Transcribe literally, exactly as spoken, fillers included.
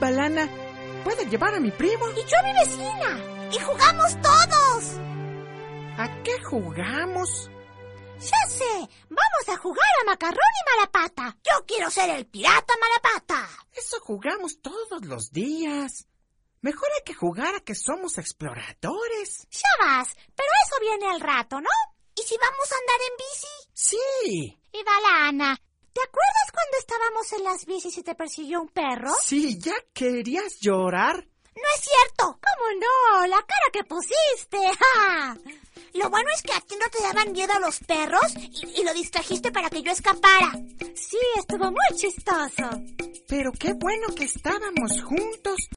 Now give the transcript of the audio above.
Balana, ¿puede llevar a mi primo? Y yo a mi vecina. Y jugamos todos. ¿A qué jugamos? Ya sé, vamos a jugar a Macarrón y Malapata. Yo quiero ser el pirata Malapata. Eso jugamos todos los días. Mejor hay que jugar a que somos exploradores. Ya vas, pero eso viene al rato, ¿no? ¿Y si vamos a andar en bici? Sí. Y Balana, ¿te acuerdas cuando estábamos en las bicis y te persiguió un perro? Sí, ¿ya querías llorar? No es cierto. ¿Cómo no? La cara que pusiste. ¡Ja! Lo bueno es que a ti no te daban miedo los perros y, y lo distrajiste para que yo escapara. Sí, estuvo muy chistoso. Pero qué bueno que estábamos juntos.